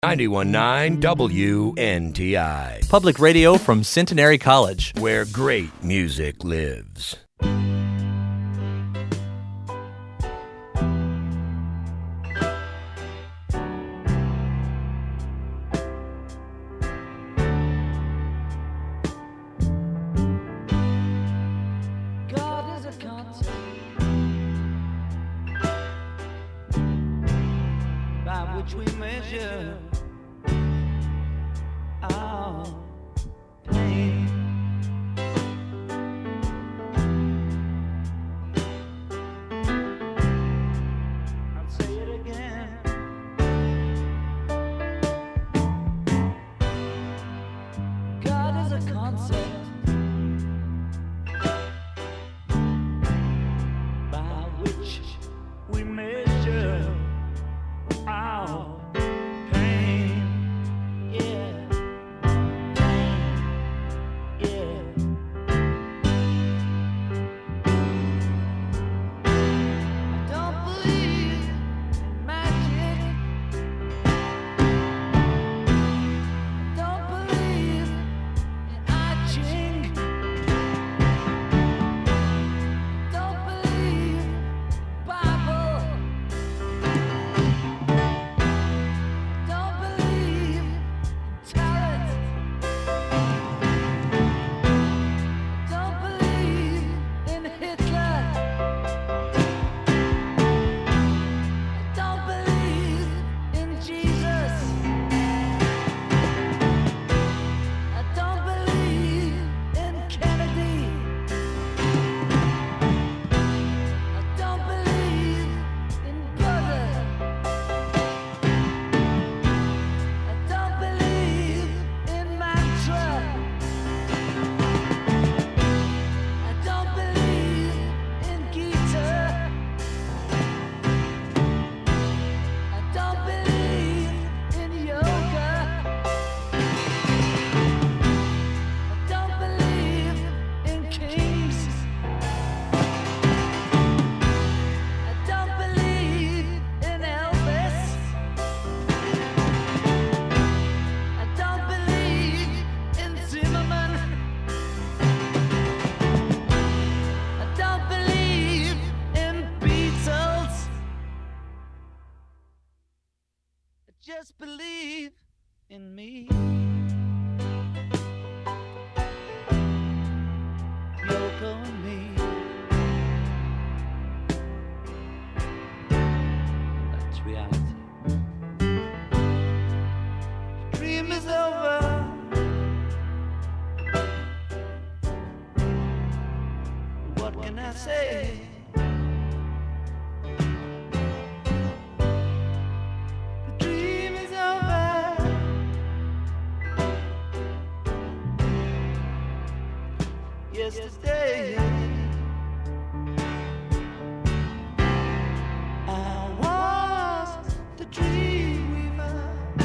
91.9 WNTI. Public radio from Centenary College, where great music lives. God is a concept by which we measure our pain. I'll say it again. God is a concept by which we measure our pain. Yeah. Just believe in me. Yoko and me. That's reality. The dream is over. What can I say? Yesterday I was the dream weaver,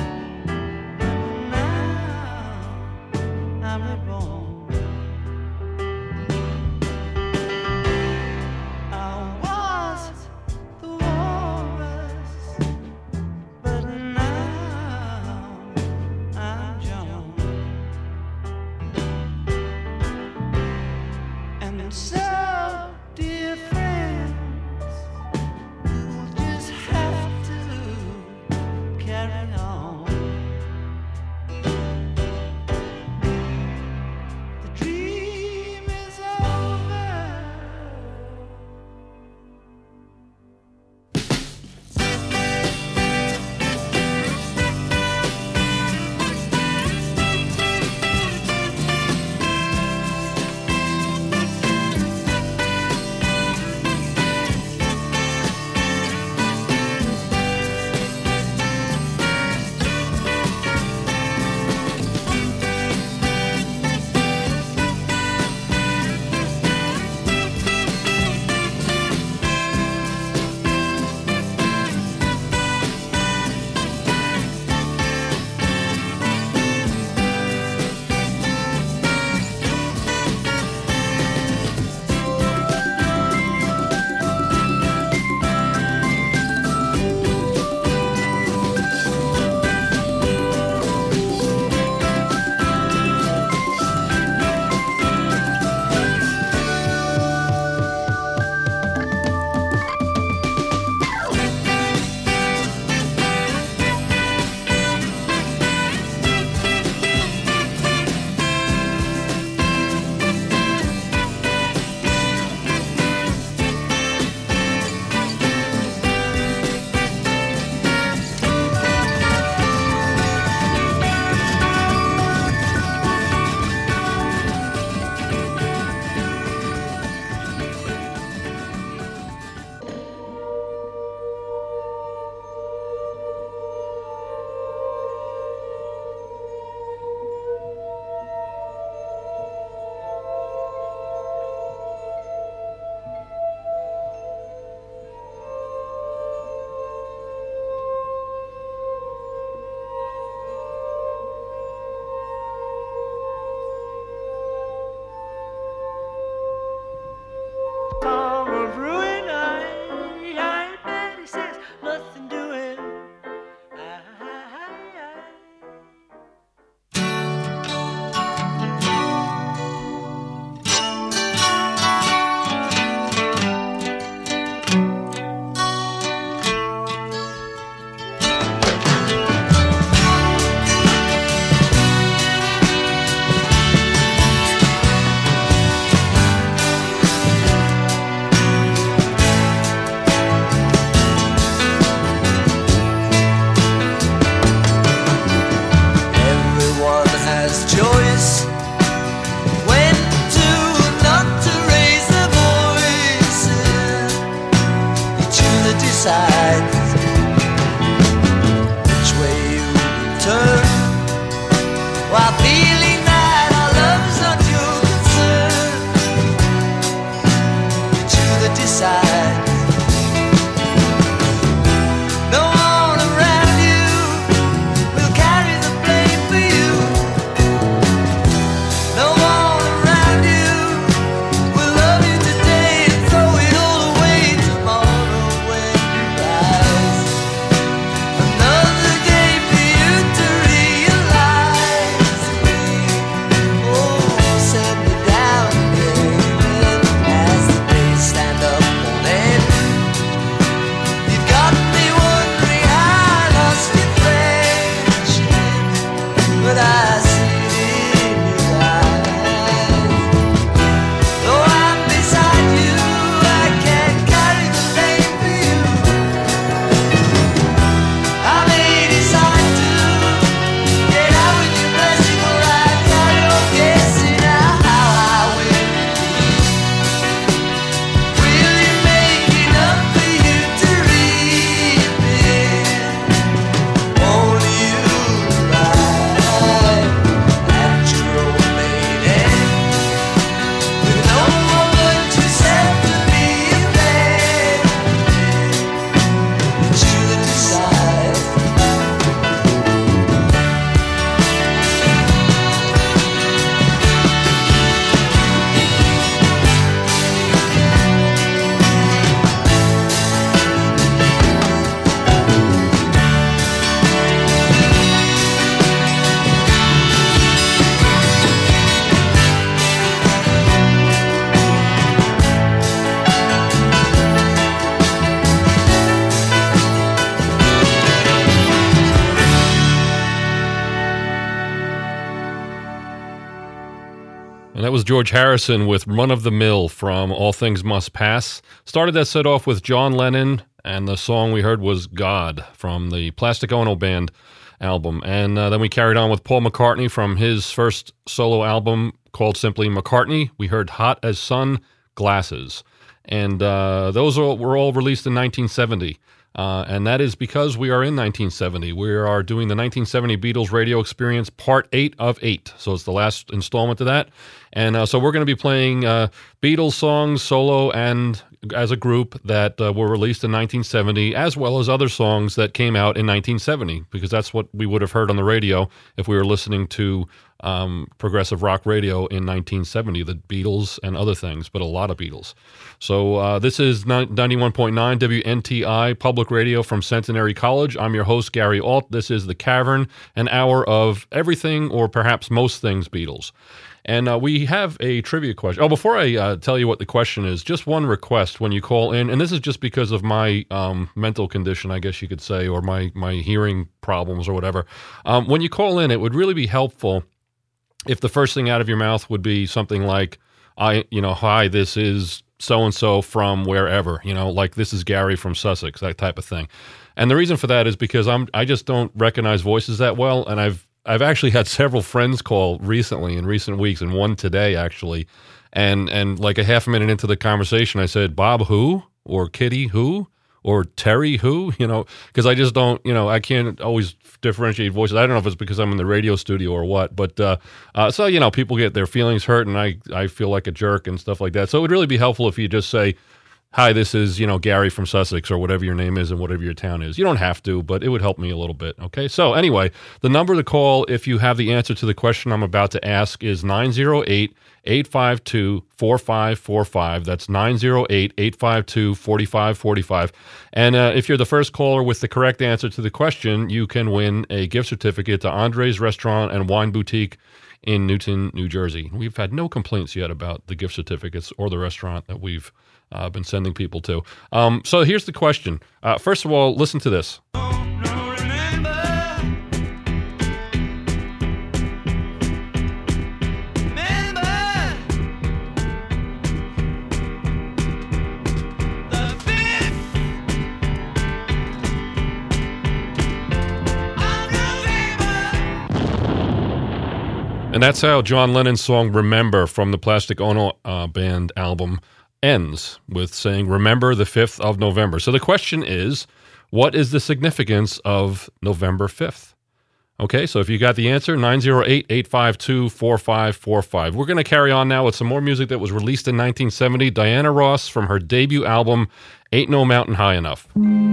now I'm reborn. I was the walrus, but now I'm John. And And that was George Harrison with Run of the Mill from All Things Must Pass. Started that set off with John Lennon, and the song we heard was God from the Plastic Ono Band album. And then we carried on with Paul McCartney from his first solo album called simply McCartney. We heard Hot as Sun, Glasses. And those were all released in 1970. And that is because we are in 1970. We are doing the 1970 Beatles Radio Experience Part 8 of 8. So it's the last installment of that. And so we're going to be playing Beatles songs solo and as a group that were released in 1970, as well as other songs that came out in 1970, because that's what we would have heard on the radio if we were listening to progressive rock radio in 1970, the Beatles and other things, but a lot of Beatles. So this is 91.9 WNTI Public Radio from Centenary College. I'm your host, Gary Alt. This is The Cavern, an hour of everything or perhaps most things Beatles. And we have a trivia question. Oh, before I tell you what the question is, just one request when you call in, and this is just because of my mental condition, I guess you could say, or my hearing problems or whatever. When you call in, it would really be helpful if the first thing out of your mouth would be something like, hi, this is so-and-so from wherever, like this is Gary from Sussex, that type of thing. And the reason for that is because I just don't recognize voices that well, and I've actually had several friends call recently in recent weeks, and one today actually, and like a half a minute into the conversation, I said, Bob who? Or Kitty who? Or Terry who? Because I just don't, I can't always differentiate voices. I don't know if it's because I'm in the radio studio or what, but so, people get their feelings hurt, and I feel like a jerk and stuff like that. So it would really be helpful if you just say, hi, this is, Gary from Sussex, or whatever your name is and whatever your town is. You don't have to, but it would help me a little bit, okay? So anyway, the number to call if you have the answer to the question I'm about to ask is 908-852-4545. That's 908-852-4545. And if you're the first caller with the correct answer to the question, you can win a gift certificate to Andre's Restaurant and Wine Boutique in Newton, New Jersey. We've had no complaints yet about the gift certificates or the restaurant that we've been sending people to. So here's the question. First of all, listen to this. And that's how John Lennon's song Remember from the Plastic Ono Band album ends, with saying, remember the 5th of November. So the question is, what is the significance of November 5th? Okay, so if you got the answer, 908-852-4545. We're going to carry on now with some more music that was released in 1970. Diana Ross from her debut album, Ain't No Mountain High Enough.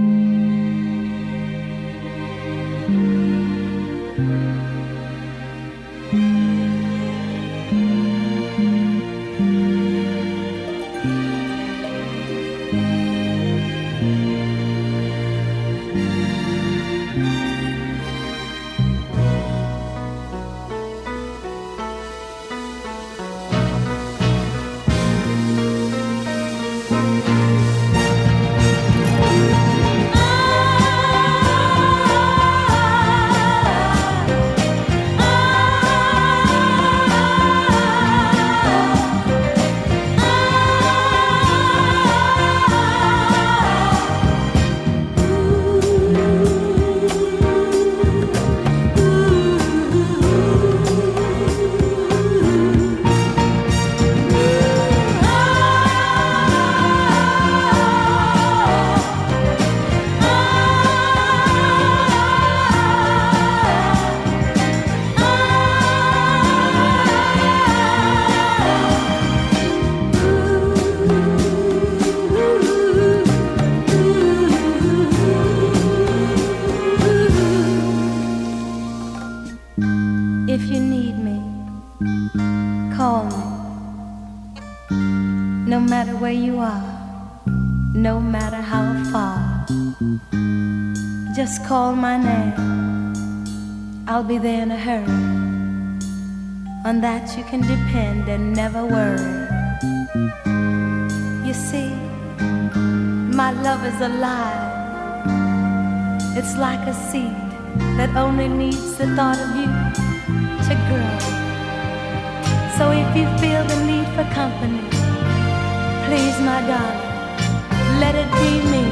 Just call my name, I'll be there in a hurry. On that you can depend and never worry. You see, my love is alive. It's like a seed that only needs the thought of you to grow. So if you feel the need for company, please, my darling, let it be me.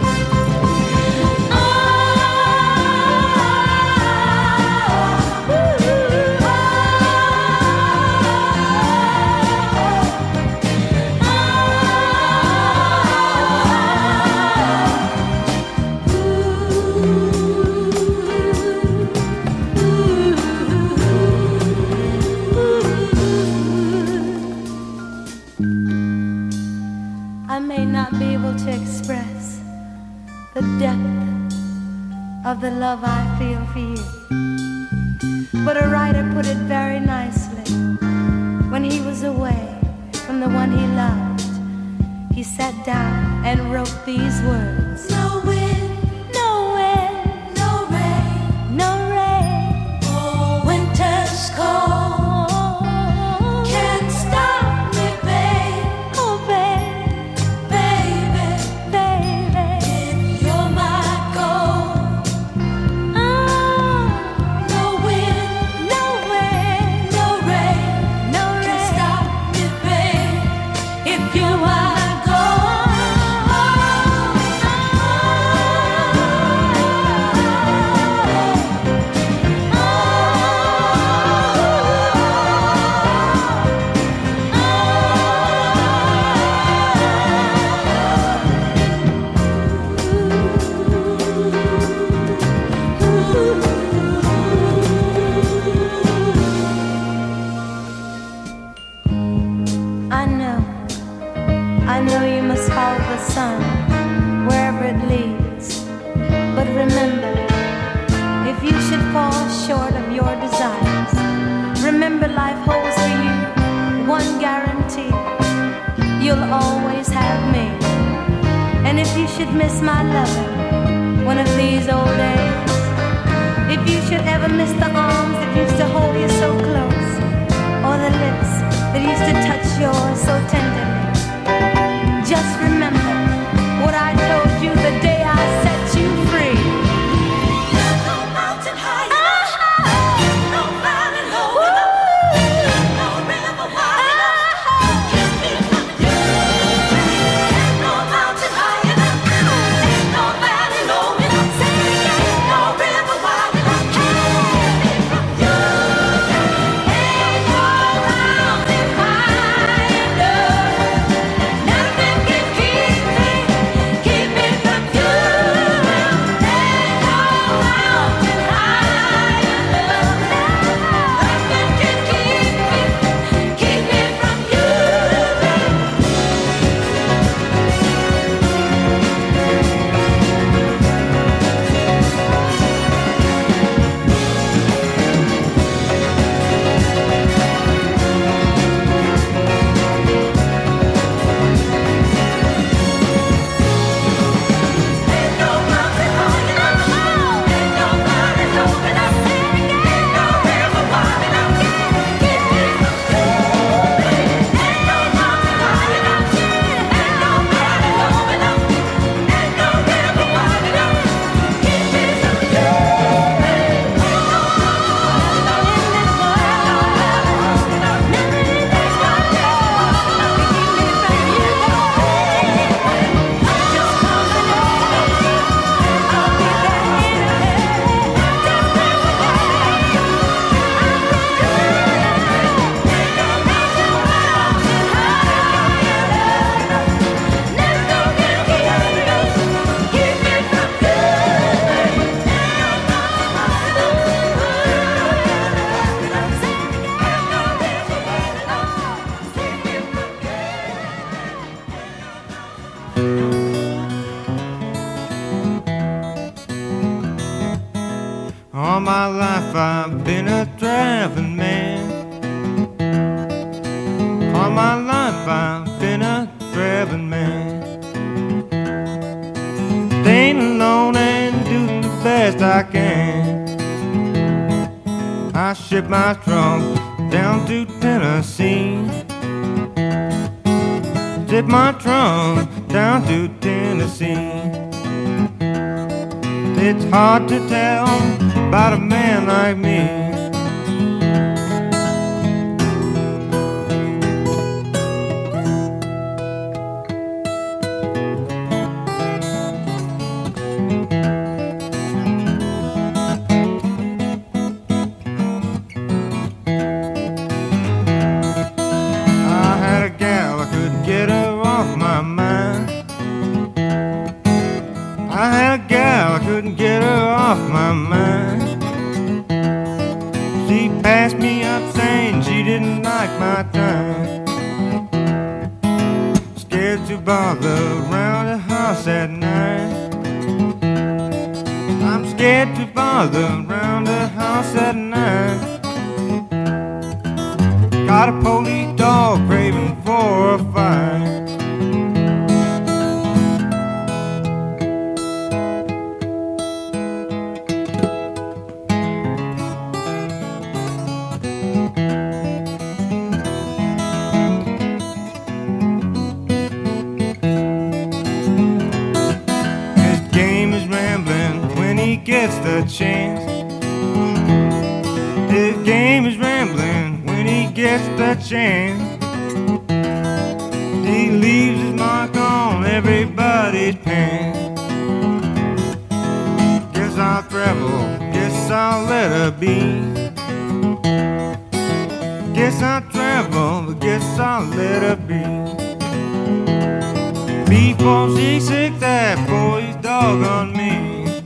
I may not be able to express the depth of the love I feel for you, but a writer put it very nicely. When he was away from the one he loved, he sat down and wrote these words: No wind, no wind, no rain, no rain. Oh, winter's cold can't stop me, babe. Oh, babe, baby, baby, if you're my gold. Oh, no wind, no wind, no rain, no rain can stop me, babe, if you're my I know you must follow the sun wherever it leads. But remember, if you should fall short of your desires, remember life holds for you one guarantee: you'll always have me. And if you should miss my loving one of these old days, if you should ever miss the arms that used to hold you so close, or the lips that used to touch yours so tenderly, just remember what I told you the day I set you free. There's no mountain high enough, no valley low enough, no river wide enough to keep me from you. There's no mountain high enough, ain't no valley low enough, ain't no river wide enough to keep me from you. Ain't no mountain high enough, nothing can keep me from you. Ain't no mountain high enough, nothing can keep me from you. Ain't no mountain high enough, ain't no valley low enough, ain't no river wide enough to keep me from you. Ain't no mountain high enough, ain't no valley low enough, ain't no river wide enough to keep me from you. All my life I've been a traveling man. All my life I've been a traveling man. Staying alone and doing the best I can. I ship my trunk down to Tennessee. Ship my trunk down to Tennessee. It's hard to tell about a man like me. She passed me up saying she didn't like my time. Scared to bother around the house at night. I'm scared to bother around the house at night. Got a police dog craving for a fight. Gets the chance. His game is rambling when he gets the chance. He leaves his mark on everybody's pants. Guess I'll travel, guess I'll let her be. Guess I'll travel, guess I'll let her be. Before she sick that boy's dog on me.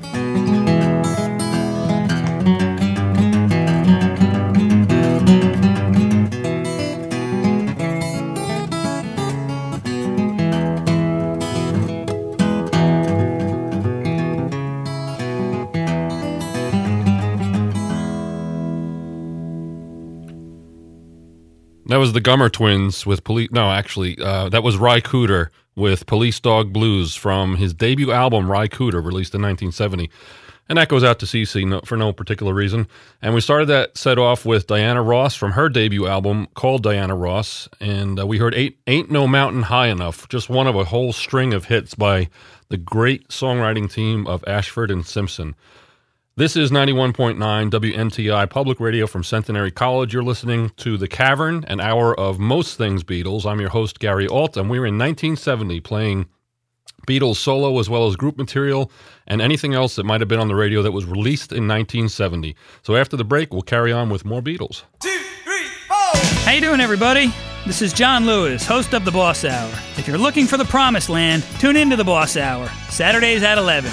That was the Gummer Twins with Police. No, actually, that was Ry Cooder with Police Dog Blues from his debut album, Ry Cooder, released in 1970. And that goes out to CeCe for no particular reason. And we started that set off with Diana Ross from her debut album called Diana Ross. And we heard Ain't No Mountain High Enough, just one of a whole string of hits by the great songwriting team of Ashford and Simpson. This is 91.9 WNTI Public Radio from Centenary College. You're listening to The Cavern, an hour of most things Beatles. I'm your host, Gary Alt, and we were in 1970 playing Beatles solo as well as group material and anything else that might have been on the radio that was released in 1970. So after the break, we'll carry on with more Beatles. 2, 3, 4! How you doing, everybody? This is John Lewis, host of The Boss Hour. If you're looking for the promised land, tune in to The Boss Hour, Saturdays at 11.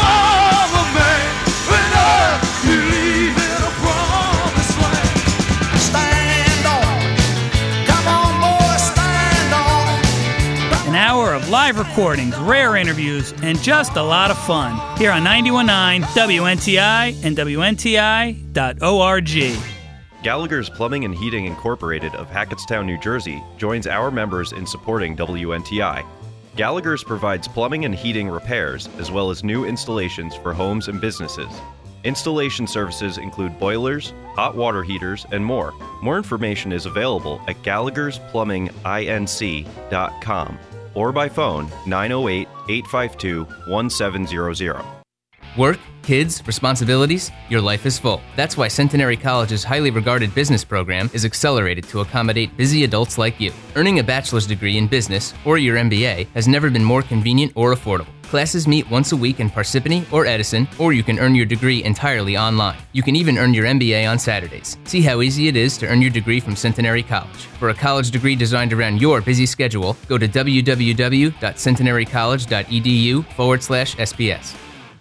An hour of live recordings, rare interviews, and just a lot of fun here on 91.9 WNTI and WNTI.org. Gallagher's Plumbing and Heating Incorporated of Hackettstown, New Jersey joins our members in supporting WNTI. Gallagher's provides plumbing and heating repairs as well as new installations for homes and businesses. Installation services include boilers, hot water heaters, and more. More information is available at Gallagher'sPlumbingInc.com or by phone 908-852-1700. Work, kids, responsibilities, your life is full. That's why Centenary College's highly regarded business program is accelerated to accommodate busy adults like you. Earning a bachelor's degree in business or your MBA has never been more convenient or affordable. Classes meet once a week in Parsippany or Edison, or you can earn your degree entirely online. You can even earn your MBA on Saturdays. See how easy it is to earn your degree from Centenary College. For a college degree designed around your busy schedule, go to www.centenarycollege.edu/SPS.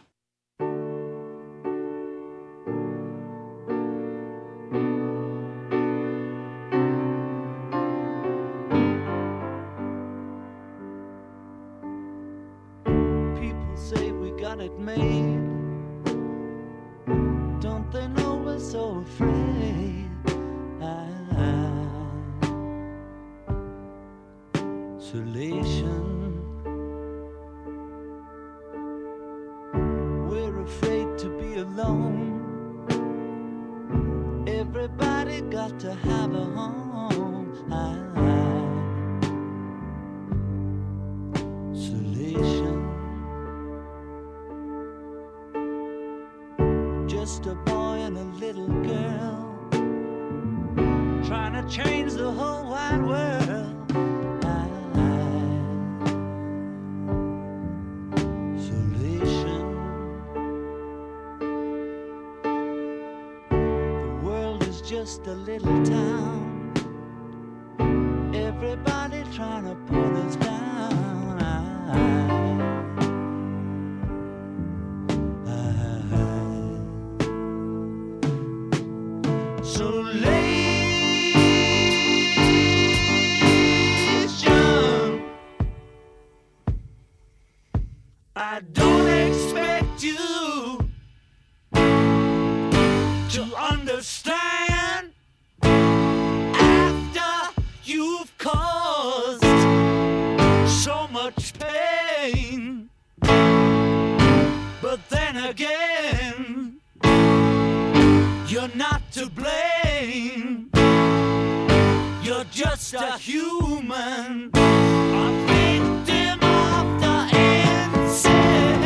Just a little town, everybody trying to pull us down. Isolation. I don't expect you to understand after you've caused so much pain. But then again, you're not to blame. You're just a human, a victim of the insane.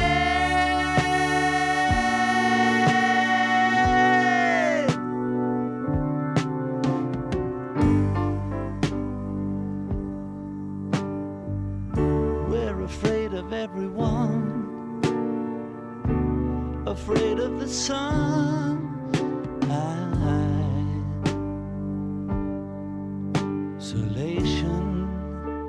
We're afraid of everyone, afraid of the sun. Isolation.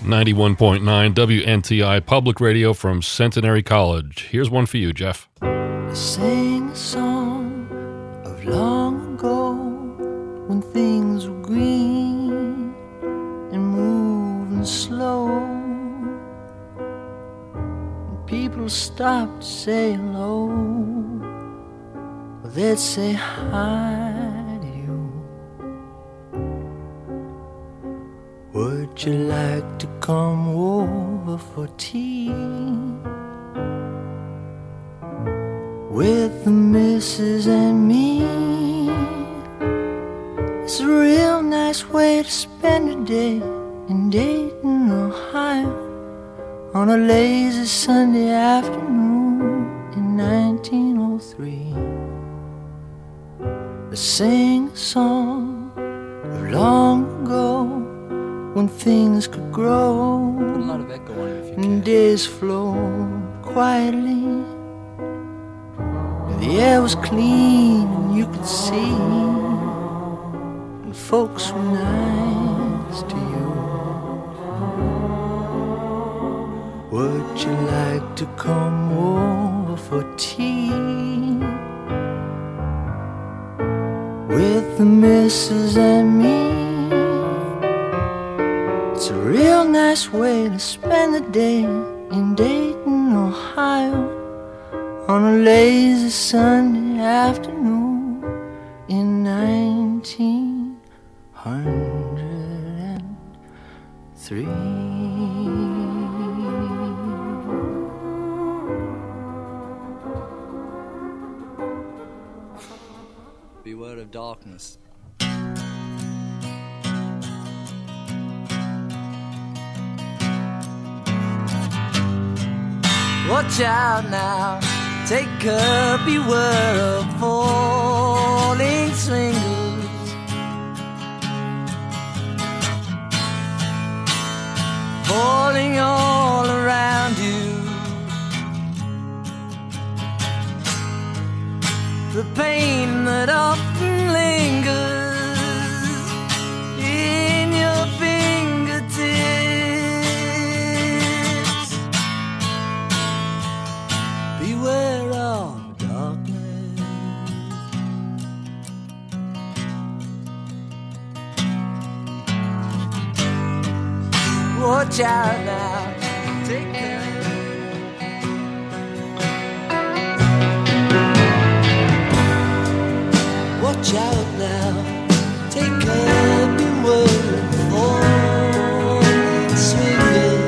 91.9 WNTI Public Radio from Centenary College. Here's one for you, Jeff. They sang a song of long ago when things were green and moving slow. And people stopped to say hello, or they'd say hi to you. Would you like to come over for tea with the missus and me? It's a real nice way to spend a day in Dayton, Ohio, on a lazy Sunday afternoon in 1903. They sang a song of long ago when things could grow. Put a lot of echo on it if you can. And days flowed quietly. The air was clean and you could see, and folks were nice to you. Would you like to come over for tea with the missus and me? It's a real nice way to spend the day in Dayton, Ohio, on a lazy Sunday afternoon in 1903. Beware of darkness. Watch out now, take care, beware of falling swingers, falling all around you. The pain that often lingers in your fingertips. Beware of darkness. Watch out now, take care. Watch out now, take care, beware of falling swingers.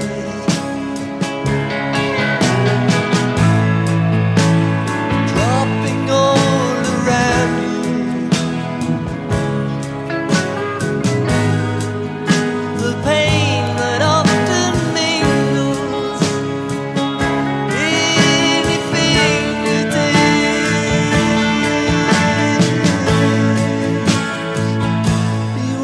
Dropping all around you. The pain that often mingles in your fingertips.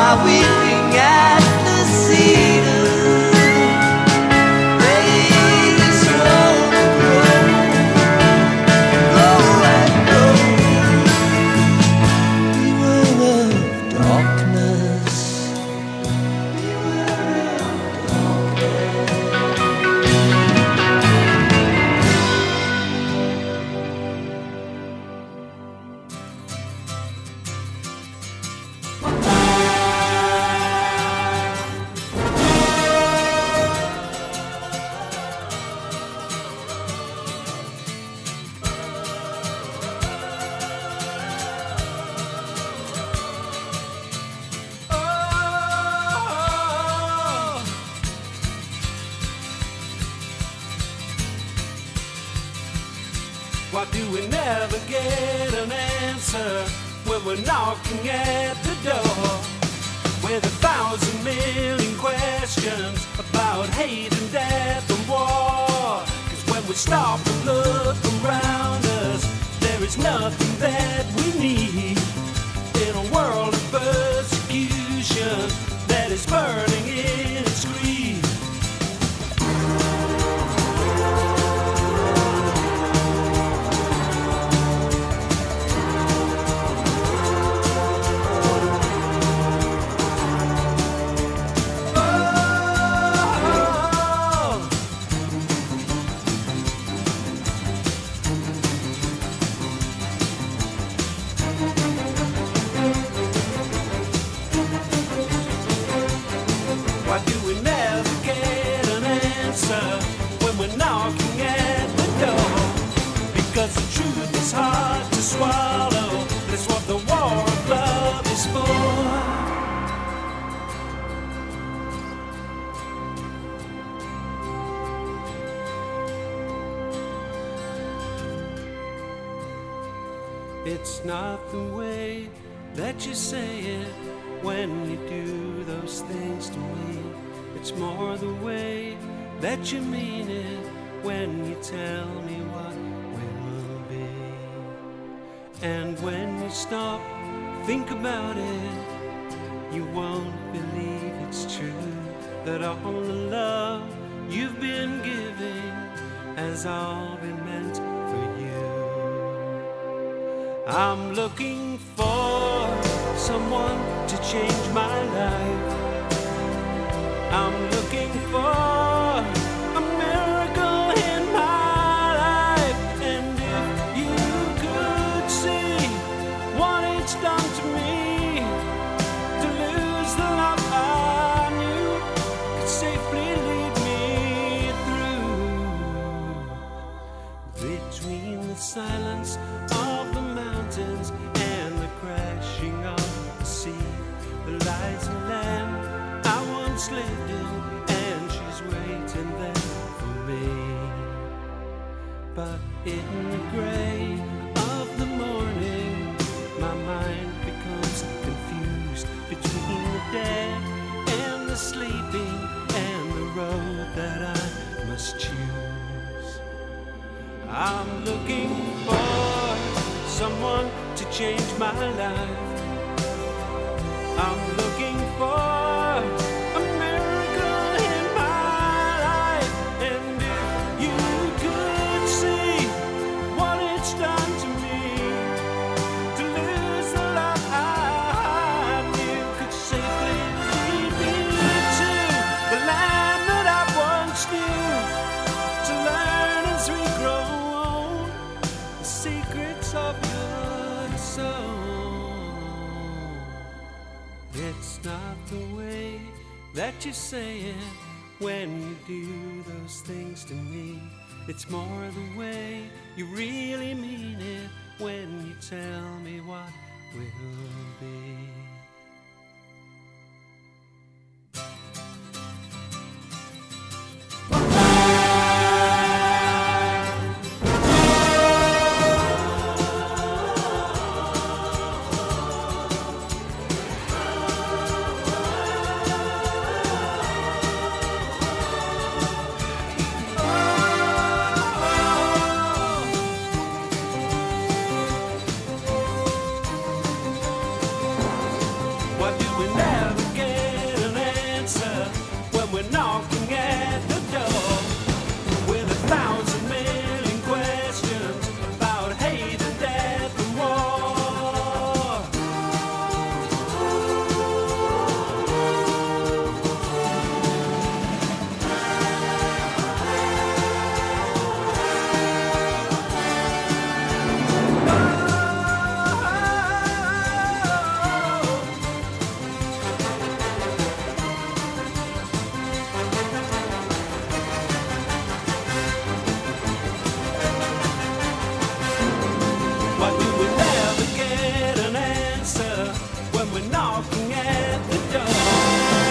while weeping at the cedars. Ladies roll and roll, blow and blow. Beware of darkness. Beware of darkness. Why do we never get an answer when we're knocking at the door? With 1,000 million questions about hate and death and war. 'Cause when we stop and look around us, there is nothing that we need in a world of persecution that is burning in its greed. Why do we never get an answer when we're knocking at the door? Because the truth is hard to swallow. That's what the war of love is for. It's not the way that you say it when you do those things to me. It's more the way that you mean it when you tell me what will be. And when you stop, think about it, you won't believe it's true, that all the love you've been giving has all been meant for you. I'm looking for someone to change my life. I'm looking for a miracle in my life. And if you could see what it's done to me, to lose the love I knew could safely lead me through. Between the silence of the mountains and the crashing of the sea, there lies a land I once lived in, and she's waiting there for me. But in the gray of the morning, my mind becomes confused between the dead and the sleeping, and the road that I must choose. I'm looking for someone to change my life. I'm looking for a miracle in my life. And if you could see what it's done to me, to lose the love I knew could safely lead me to the land that I once knew, to learn as we grow old the secrets of your soul. It's not the way that you say it when you do those things to me. It's more the way you really mean it when you tell me what will be. Why do we never when we're knocking at the door.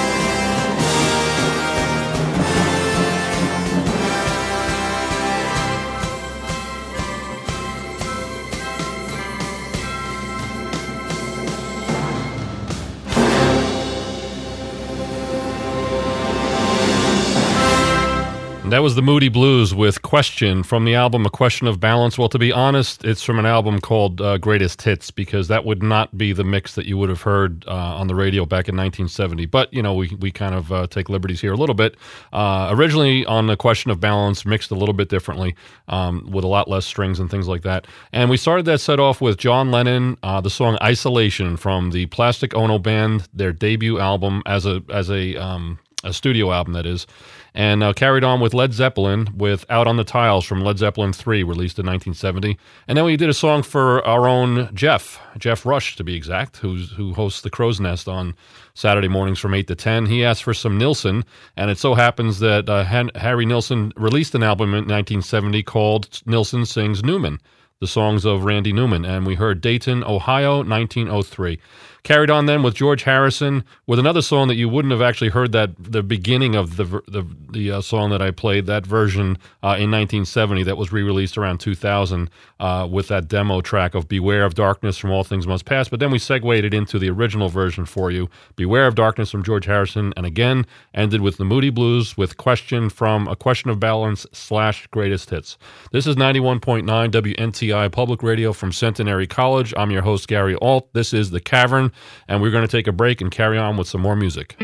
And that was the Moody Blues with Question from the album A Question of Balance. Well, to be honest, it's from an album called Greatest Hits, because that would not be the mix that you would have heard on the radio back in 1970. But, you know, we kind of take liberties here a little bit. Originally on A Question of Balance, mixed a little bit differently with a lot less strings and things like that. And we started that set off with John Lennon, the song Isolation from the Plastic Ono Band, their debut album as a studio album, that is. And carried on with Led Zeppelin with Out on the Tiles from Led Zeppelin 3, released in 1970. And then we did a song for our own Jeff Rush, to be exact, who hosts the Crow's Nest on Saturday mornings from 8 to 10. He asked for some Nilsson, and it so happens that Harry Nilsson released an album in 1970 called Nilsson Sings Newman, the songs of Randy Newman. And we heard Dayton, Ohio, 1903. Carried on then with George Harrison with another song that you wouldn't have actually heard the beginning of the song that I played, that version in 1970 that was re-released around 2000 with that demo track of Beware of Darkness from All Things Must Pass. But then we segued it into the original version for you, Beware of Darkness from George Harrison, and again ended with the Moody Blues with Question from A Question of Balance / Greatest Hits. This is 91.9 WNTI Public Radio from Centenary College. I'm your host, Gary Alt. This is The Cavern. And we're going to take a break and carry on with some more music.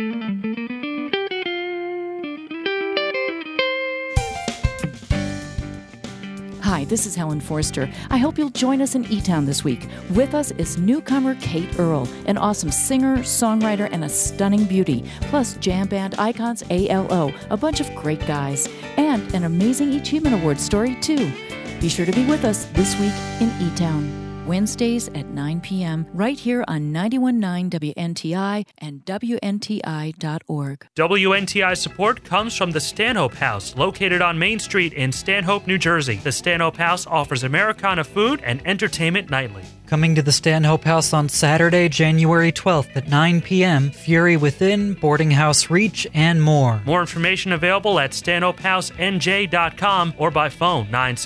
Hi, this is Helen Forster. I hope you'll join us in E-Town this week. With us is newcomer Kate Earl, an awesome singer, songwriter, and a stunning beauty. Plus jam band icons ALO, a bunch of great guys. And an amazing Achievement Award story, too. Be sure to be with us this week in E-Town. Wednesdays at 9 p.m. right here on 91.9 WNTI and WNTI.org. WNTI support comes from the Stanhope House, located on Main Street in Stanhope, New Jersey. The Stanhope House offers Americana food and entertainment nightly. Coming to the Stanhope House on Saturday, January 12th at 9 p.m., Fury Within, Boarding House Reach, and more. More information available at StanhopeHouseNJ.com or by phone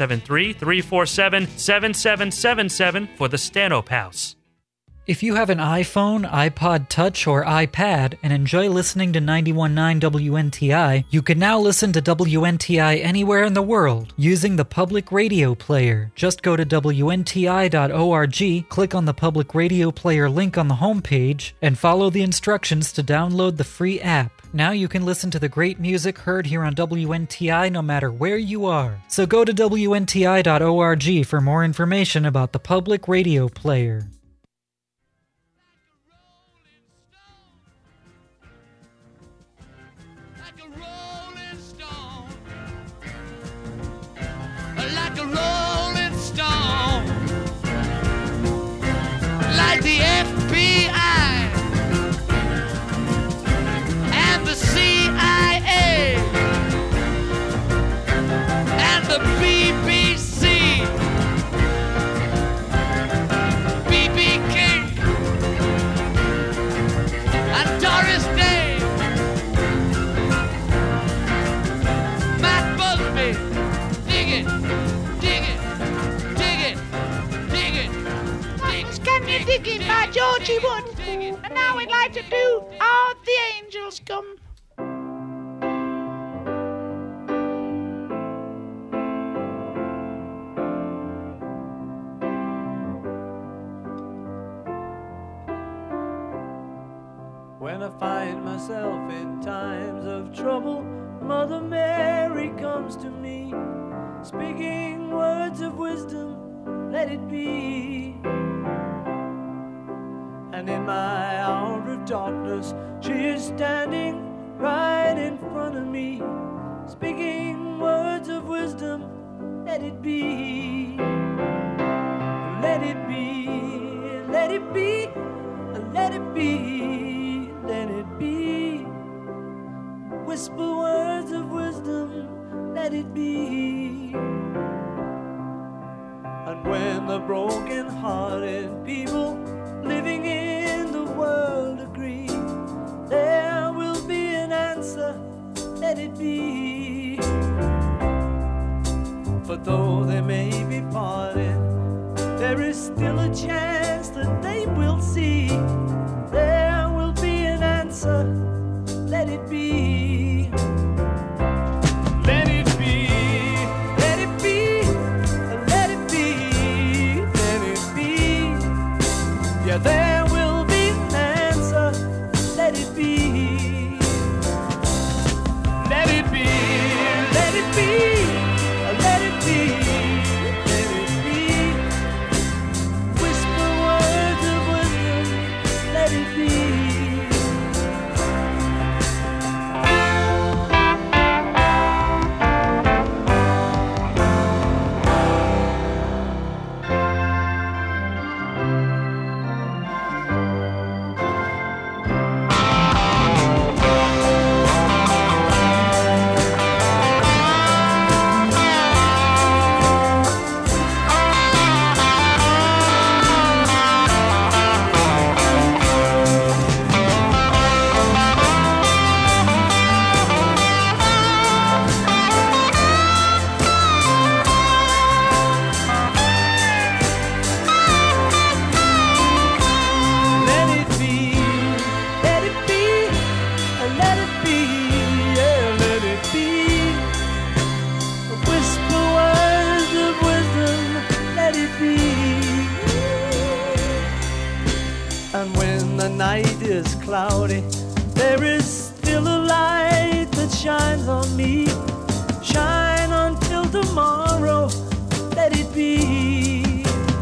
973-347-7777 for the Stanhope House. If you have an iPhone, iPod Touch, or iPad and enjoy listening to 91.9 WNTI, you can now listen to WNTI anywhere in the world using the Public Radio Player. Just go to WNTI.org, click on the Public Radio Player link on the homepage, and follow the instructions to download the free app. Now you can listen to the great music heard here on WNTI no matter where you are. So go to WNTI.org for more information about the Public Radio Player. Like a rolling stone, like the FBI and the CIA and the BBC, B.B. King and Doris Day, Matt Busby. Dig it. Can you dig it by Georgie Wood? And now we'd like to do All the Angels Come. When I find myself in times of trouble, Mother Mary comes to me, speaking words of wisdom, let it be. And in my hour of darkness, she is standing right in front of me, speaking words of wisdom, let it be. Let it be, let it be, let it be, let it be. Whisper words of wisdom, let it be. And when the broken-hearted people living in the world Yeah, there will be an answer. Let it be. Let it be. Let it be. Let it be. Let it be. Whisper words of wisdom. Let it be. Cloudy, there is still a light that shines on me. Shine until tomorrow, let it be.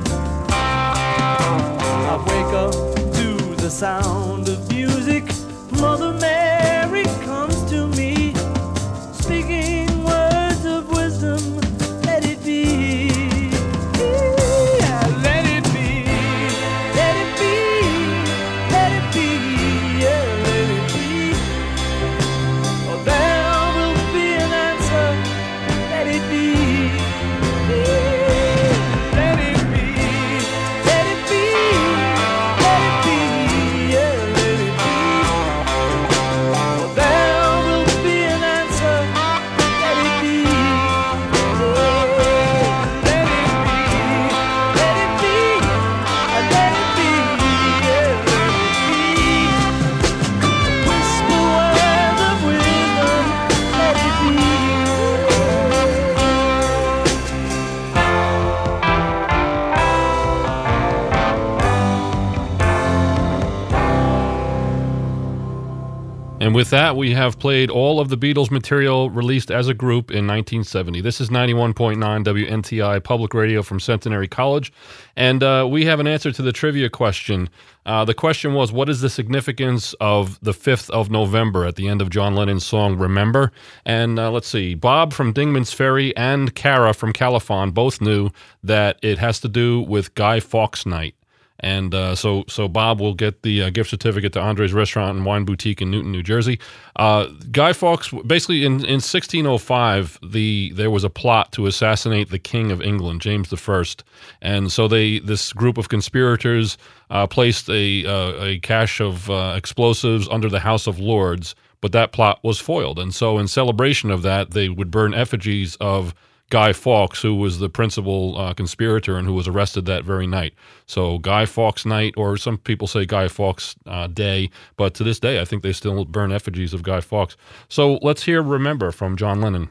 I wake up to the sound of music. Mother Mary comes to me, speaking words of wisdom, let it be. Let it be, let it be, let it be. And with that, we have played all of the Beatles material released as a group in 1970. This is 91.9 WNTI Public Radio from Centenary College. And we have an answer to the trivia question. The question was, what is the significance of the 5th of November at the end of John Lennon's song, Remember? And let's see, Bob from Dingman's Ferry and Kara from Califon both knew that it has to do with Guy Fawkes Night. And so Bob will get the gift certificate to Andre's Restaurant and Wine Boutique in Newton, New Jersey. Guy Fawkes, basically in 1605, there was a plot to assassinate the King of England, James I. And so this group of conspirators placed a cache of explosives under the House of Lords, but that plot was foiled. And so in celebration of that, they would burn effigies of Guy Fawkes, who was the principal conspirator and who was arrested that very night. So Guy Fawkes Night, or some people say Guy Fawkes Day, but to this day, I think they still burn effigies of Guy Fawkes. So let's hear Remember from John Lennon.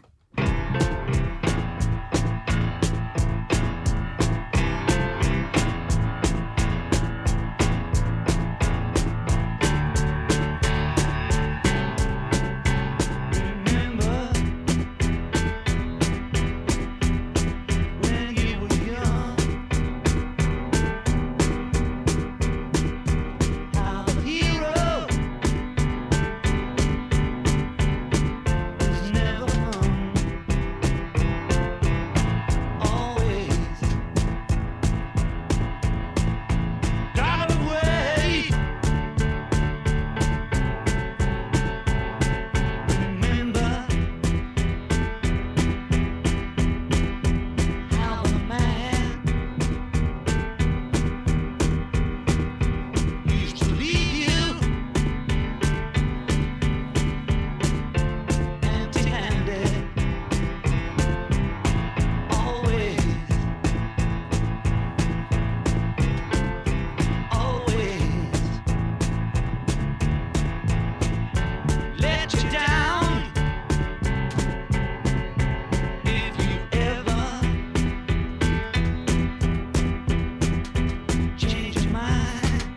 Change your mind.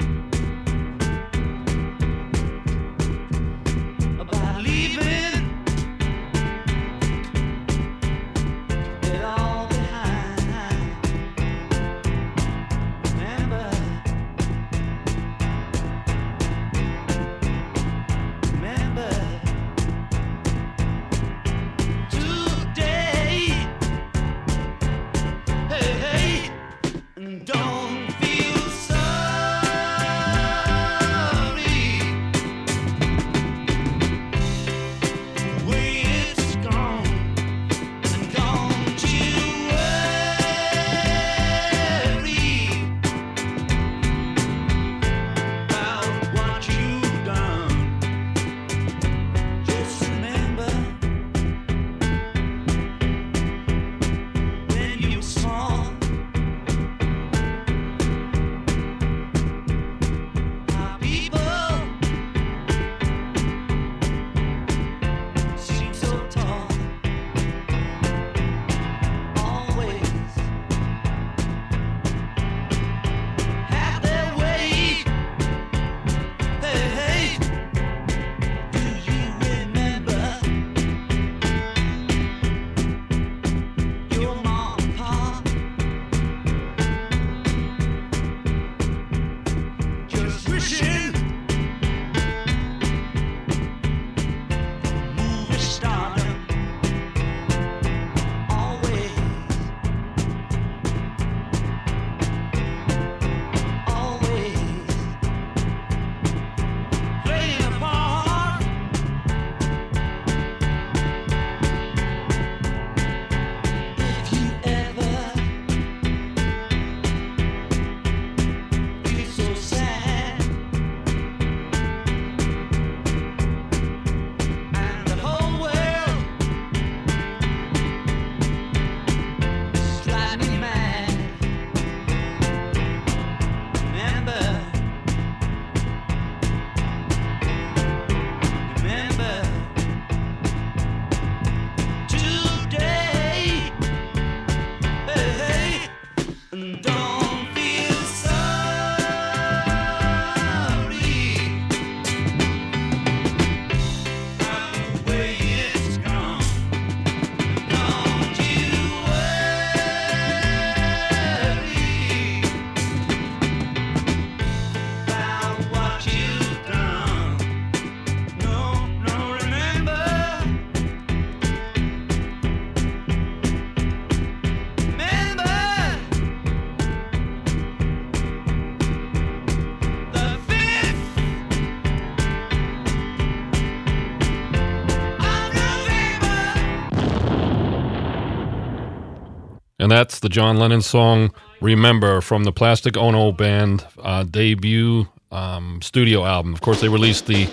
And that's the John Lennon song, Remember, from the Plastic Ono Band debut studio album. Of course, they released the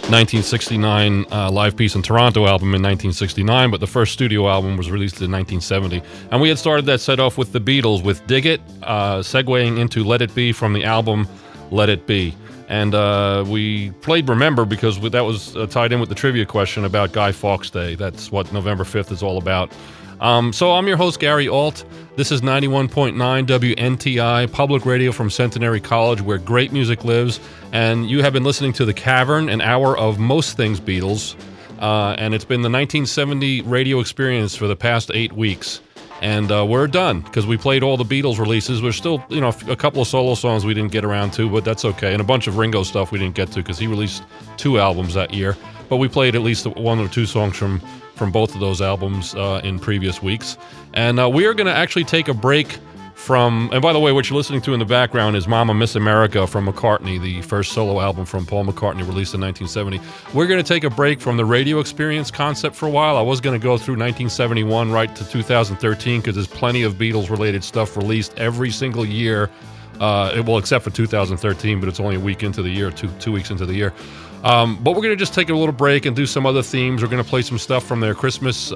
1969 Live Peace in Toronto album in 1969, but the first studio album was released in 1970. And we had started that set off with the Beatles, with Dig It, segueing into Let It Be from the album Let It Be. And we played Remember because that was tied in with the trivia question about Guy Fawkes Day. That's what November 5th is all about. So I'm your host, Gary Alt. This is 91.9 WNTI, public radio from Centenary College, where great music lives. And you have been listening to The Cavern, an hour of most things Beatles. And it's been the 1970 radio experience for the past 8 weeks. And we're done, because we played all the Beatles releases. There's still, a couple of solo songs we didn't get around to, but that's okay. And a bunch of Ringo stuff we didn't get to, because he released 2 albums that year. But we played at least 1 or 2 songs from both of those albums in previous weeks. And we are going to actually take a break from, and by the way, what you're listening to in the background is Mama Miss America from McCartney, the first solo album from Paul McCartney, released in 1970. We're going to take a break from the radio experience concept for a while. I was going to go through 1971 right to 2013, because there's plenty of Beatles-related stuff released every single year, well, except for 2013, but it's only a week into the year, two weeks into the year. But we're going to just take a little break and do some other themes. We're going to play some stuff from their Christmas,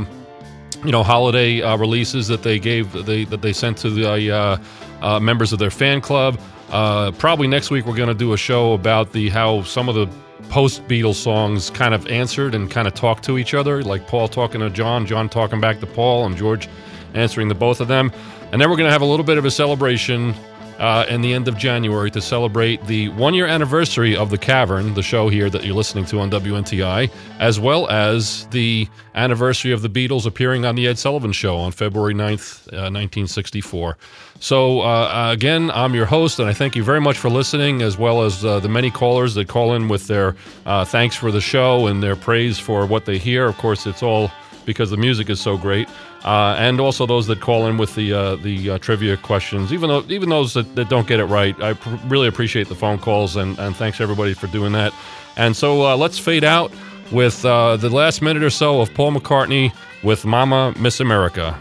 holiday releases that they sent to the members of their fan club. Probably next week we're going to do a show about how some of the post-Beatles songs kind of answered and kind of talked to each other, like Paul talking to John, John talking back to Paul, and George answering the both of them. And then we're going to have a little bit of a celebration in the end of January to celebrate the 1-year anniversary of The Cavern, the show here that you're listening to on WNTI, as well as the anniversary of the Beatles appearing on The Ed Sullivan Show on February 9th, 1964. So, again, I'm your host, and I thank you very much for listening, as well as the many callers that call in with their thanks for the show and their praise for what they hear. Of course, it's all because the music is so great. And also those that call in with the trivia questions, even those that don't get it right. I really appreciate the phone calls, and thanks everybody for doing that. And so let's fade out with the last minute or so of Paul McCartney with Mama Miss America.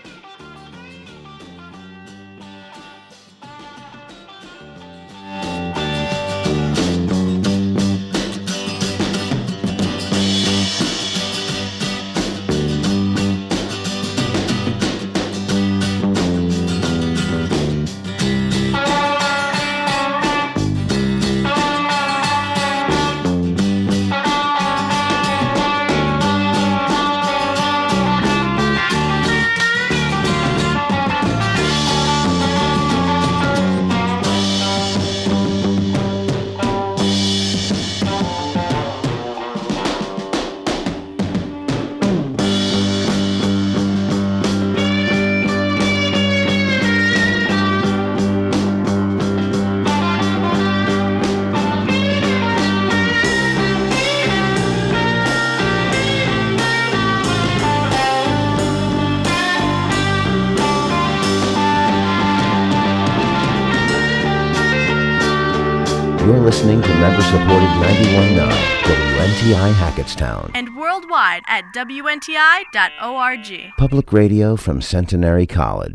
You're listening to member-supported 91.9 WNTI Hackettstown. And worldwide at WNTI.org. Public radio from Centenary College.